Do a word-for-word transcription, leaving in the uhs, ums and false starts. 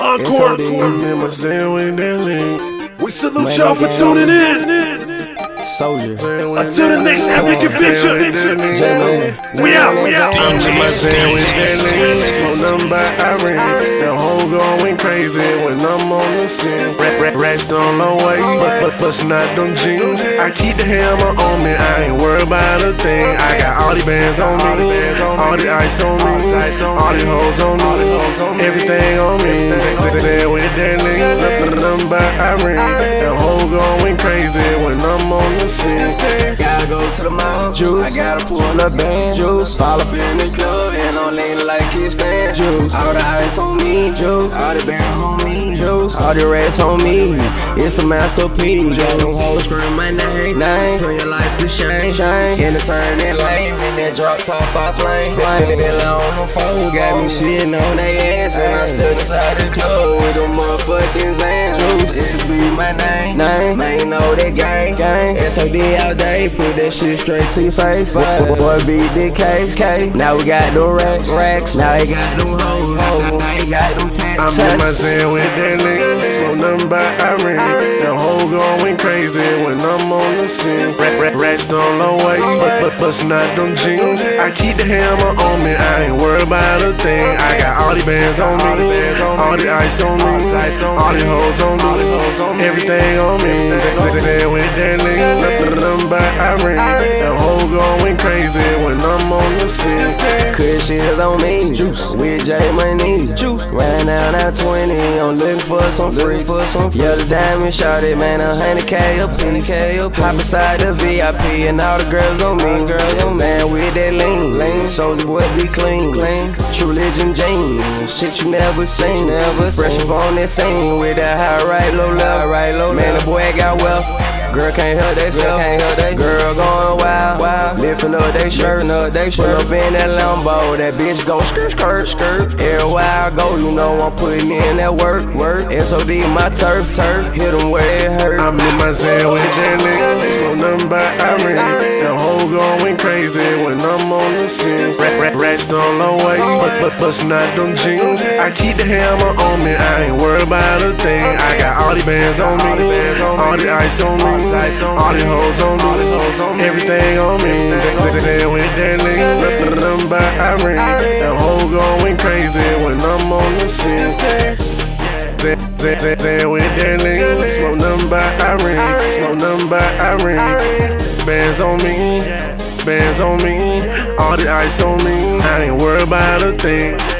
Encore. I'm in my zen with that link. We salute y'all for tuning in. Soldier. Until the next epic adventure. We out, we out. I'm in my zen with that link. Smoke nothing but Irene. The whole going crazy when I'm on the scene. Racks on the way, but but bustin' out them jeans. I keep the hammer on me, I ain't worried about a thing. I got all these bands on me, all the ice on me, all the hoes on me, everything on me. Zen with that link. Nothing but Irene. The whole going crazy when I'm on the scene. Gotta go to the mall, juice. I gotta pull up band, juice. Fall up in the club and I'm leaning like a stand, juice. All the ice on me, juice. All the bands on me, juice. All the rats on me. It's a masterpiece. Got them hoes scream my name, name. Turn your life to shine, shine. In the turn that lane, in that drop top, I flame, flame. They on the phone, got me shitting on they ass, and I stood inside the club with them motherfucking Zans. Juice, it's be my name, name. They know that gang, gang. S O D all day, put that shit straight to your face. Boy, beat the K, K. Now we got them racks, racks. Now they got them hoes, hoes. Now they got them tats. I'm in my zen with that link. Smoke nothing but Irene. The whole going crazy when I'm on the scene. Racks on the way, but but bustin' out them jeans. I keep the hammer on me, I ain't worried about a thing. I got all the bands on me, all the ice on me, all the hoes on me, everything on me. Zen with that link. Nothing but Irene. The whole going crazy when I'm on the scene. Cause shit's on me, juice. With J Money, juice. Right now, now twenty. I'm looking for some free, for some free. Yeah, the diamond shot it, man. A hundred K up, ten K up. Hop inside the V I P and all the girls on me, girls on me. Man, with that lean, lean. So the boy be clean, clean. True Religion jeans, shit you never seen, never. Fresh up on that scene with that high right, low left, right, low. Man, the boy got wealth. Girl can't help they self, can't help they girl going wild, wild. Lifting up they shirt, up they shirt. Up in that Lambo, that bitch gon' skirt, skirt, skirt. Everywhere I go, you know I'm putting in that work, work. S O D my turf, turf. Hit them where it hurt. I'm in my zen with that link. Smoke nothing but Irene. The whole going crazy when I'm on the scene. Racks on the way, but but bustin' out them jeans. I keep the hammer on me, I ain't worried about a thing. I got all the bands on me, all the ice on me. All the hoes on me, everything on me. Zen with that link. Nothing but Irene. The whole going crazy when I'm on the scene. Zen with that link. Smoke nothing but Irene. Smoke nothing but Irene. Bands on me, bands on me. All the ice on me. I ain't worried about a thing.